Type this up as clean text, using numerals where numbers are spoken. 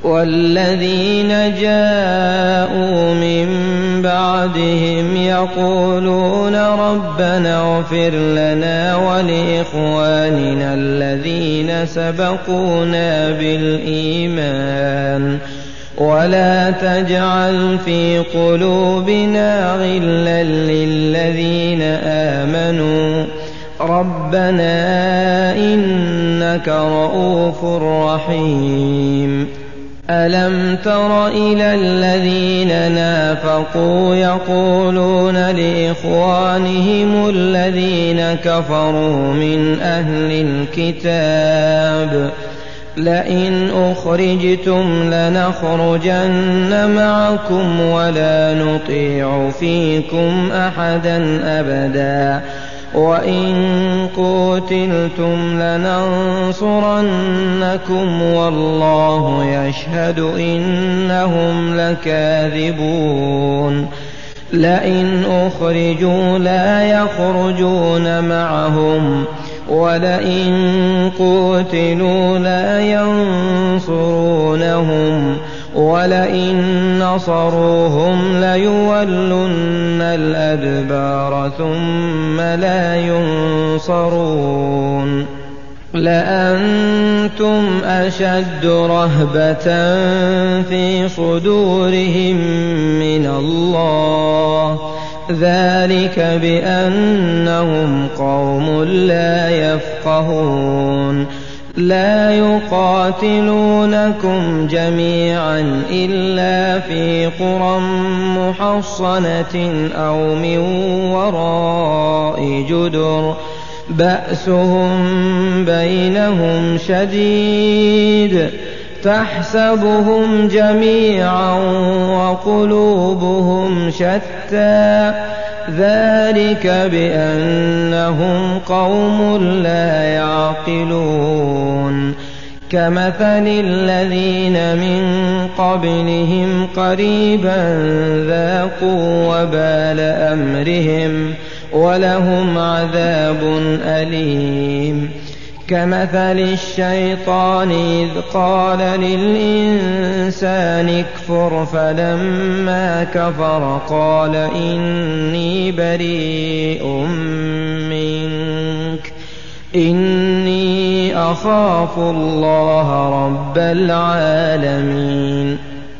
والذين جاءوا من بعدهم يقولون ربنا اغفر لنا ولإخواننا الذين سبقونا بالإيمان ولا تجعل في قلوبنا غلا للذين آمنوا ربنا إنك رءوف رحيم. ألم تر إلى الذين نافقوا يقولون لإخوانهم الذين كفروا من أهل الكتاب لئن أخرجتم لنخرجن معكم ولا نطيع فيكم أحدا أبدا وإن قتلتم لننصرنكم والله يشهد إنهم لكاذبون. لئن أخرجوا لا يخرجون معهم ولئن قتلوا لا ينصرونهم ولئن نصروهم ليولن الأدبار ثم لا ينصرون. لأنتم أشد رهبة في صدورهم من الله ذلك بأنهم قوم لا يفقهون. لا يقاتلونكم جميعا إلا في قرى محصنة أو من وراء جدر بأسهم بينهم شديد تحسبهم جميعا وقلوبهم شتى ذلك بأنهم قوم لا يعقلون. كمثل الذين من قبلهم قريبا ذاقوا وبال أمرهم ولهم عذاب أليم. كمثل الشيطان إذ قال للإنسان اكفر فلما كفر قال إني بريء منك إني أخاف الله رب العالمين.